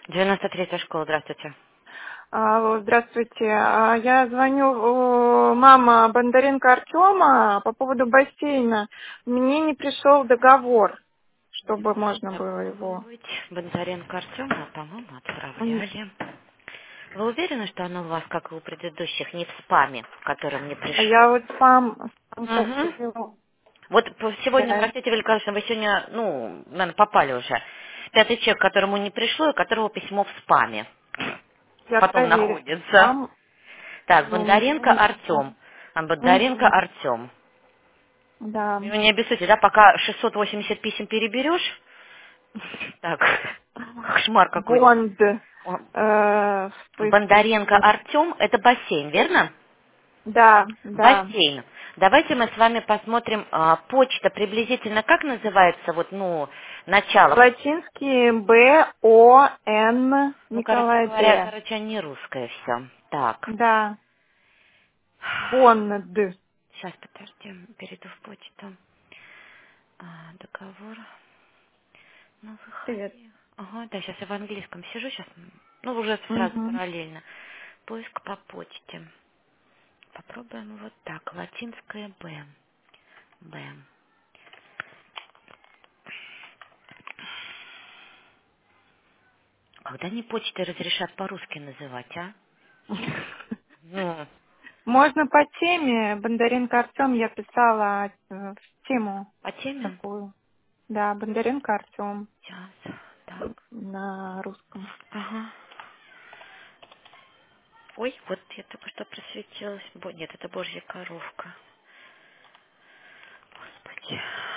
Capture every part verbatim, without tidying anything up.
девяносто третья школа, здравствуйте. Алло, здравствуйте. А, Я звоню, э, мама Бондаренко Артема по поводу бассейна. Мне не пришел договор, чтобы Может можно было такое его. быть. Бондаренко Артема, по-моему, М, отправляли. Вы уверены, что оно у вас, как и у предыдущих, не в спаме, в котором не А пришло? я вот спам, спам сейчас Угу. смотрю. Вот по- сегодня, Да, простите великолепно, вы сегодня, ну, наверное, попали уже. Пятый человек, которому не пришло, и у которого письмо в спаме я потом проверю находится. спам, Так, но у меня Бондаренко не пришло. Артем. А Бондаренко Мгм. Артем. Да. Ну, не обессудьте, да, пока шестьсот восемьдесят писем переберешь. Так, кошмар какой-то. Бонд. э, Он- в смысле, Бондаренко вот. Артем, это бассейн, верно? Да, да. Бассейн. Давайте мы с вами посмотрим, а, почта приблизительно как называется, вот, ну, начало. Латинский Б, О, Н, Ну, короче Николай говоря, Д. короче, не русское все. Так. Да. Бонд. Сейчас, подожди, перейду в почту. А, договор. Ну, Привет. выходи. Ага, да, сейчас я в английском сижу, сейчас, ну, уже сразу Угу. параллельно. Поиск по почте. Попробуем вот так. Латинское Б. Б. Когда они почты разрешат по-русски называть, а? Ну, Можно по теме. Бондаренко Артем я писала э, в тему по теме? такую. Да, Бондаренко Артем Сейчас. Так. на русском. Ага. Ой, вот я только что просветилась. Бо- Нет, это божья коровка. Господи.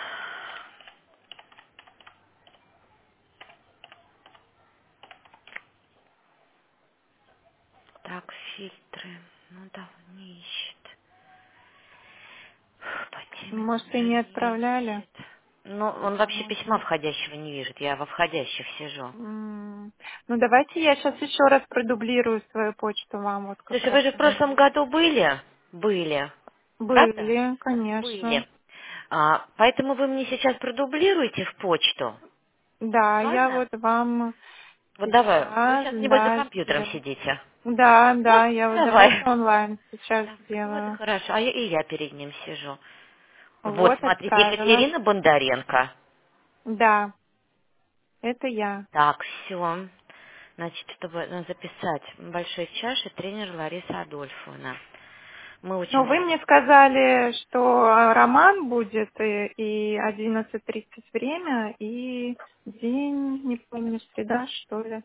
Так, фильтры. Ну да, не ищет. По теме Может, и тоже не не отправляли? ищет. Ну, он вообще письма Можно. входящего не видит. Я во входящих сижу. М, Ну, давайте я сейчас еще раз продублирую свою почту вам, вот как Слушай, раз вы же в она прошлом есть. году были? Были. Правда? Были, конечно. Были. А, поэтому вы мне сейчас продублируете в почту. Да, я Ладно? вот вам Вот давай. Вы сейчас, сейчас, небось, за да, компьютером сделаю. сидите. Да, Ну, да, я вот давайте давай. онлайн сейчас Так, вот и сделаю. хорошо. А я, и я перед ним сижу. Вот, Вот смотрите, отправила. Екатерина Бондаренко. Да, это я. Так, все. Значит, чтобы ну, записать большой чаши, тренер Лариса Адольфовна. Мы Но учимся. вы мне сказали, что э, роман будет и, и одиннадцать тридцать время, и день, не помню, среда, что ли.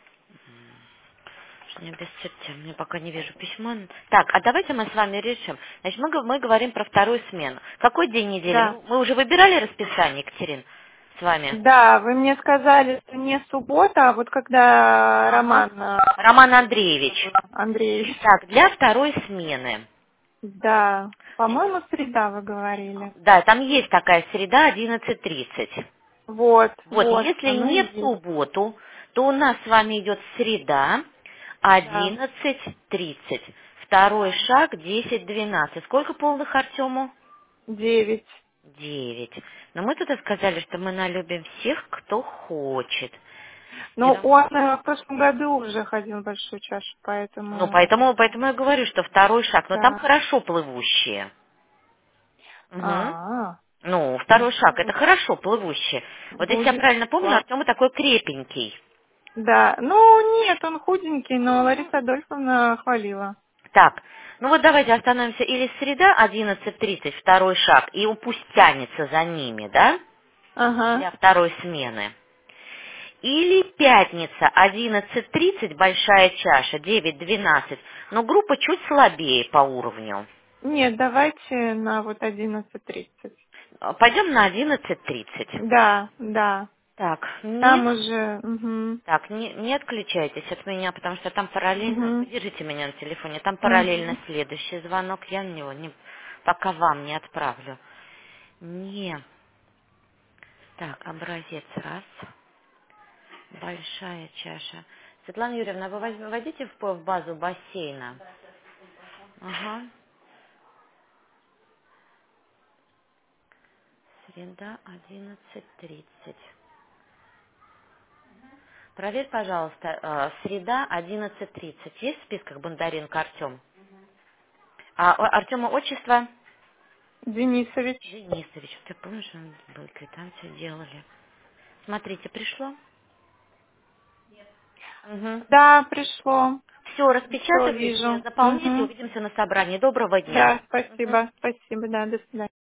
Что не обессудьте, я пока не вижу письма. Так, а давайте мы с вами решим. Значит, мы, г- мы говорим про вторую смену. Какой день недели? Да. Мы, мы уже выбирали расписание, Екатерин, с вами? Да, вы мне сказали, что не суббота, а вот когда Ага. Роман э, Роман Андреевич. Андрей. Так, для второй смены. Да, по-моему, среда вы говорили. Да, там есть такая среда одиннадцать тридцать. Вот, Вот, вот, если оно не и в есть. субботу, то у нас с вами идет среда Да, одиннадцать тридцать. Второй да. шаг десять двенадцать. Сколько полных Артему? Девять. Девять. Но мы тут и сказали, что мы налюбим всех, кто хочет. И Но рам- он э, в прошлом году уже ходил в большую чашу, Ну, поэтому поэтому, поэтому я говорю, что второй шаг. Но там да. хорошо плывущие. Мгм. А, Ну, второй шаг, это будет, хорошо плывущие. Вот если я будет правильно помню, класс. Артем такой крепенький. Да, ну нет, он худенький, но Ну, Лариса Адольфовна хвалила. так, ну вот давайте остановимся. Или среда одиннадцать тридцать, второй шаг, и он пусть тянется за ними, да, Ага. для второй смены. Или пятница одиннадцать тридцать, большая чаша, девять двенадцать, но группа чуть слабее по уровню. Нет, давайте на вот одиннадцать тридцать. А, Пойдем на одиннадцать тридцать. Да, да. Так, не, Там уже, угу, так, не, не отключайтесь от меня, потому что там параллельно, угу, подержите меня на телефоне, там параллельно угу. следующий звонок, я на него не, пока вам не отправлю. Не. Так, образец раз. Большая чаша. Светлана Юрьевна, вы возьм- войдите в, п- в базу бассейна. Ага. Среда одиннадцать тридцать. Проверь, пожалуйста, э, среда одиннадцать тридцать. Есть в списках Бондаренко Артем? А у Артема отчество? Денисович. Денисович. Ты помнишь, он был, квитанцию делали. Смотрите, пришло? Угу. Да, пришло. Все, Все распечатывайте, вижу. заполняйте, Угу. увидимся на собрании. Доброго дня. Да, Мгм. спасибо. Спасибо, да, до свидания.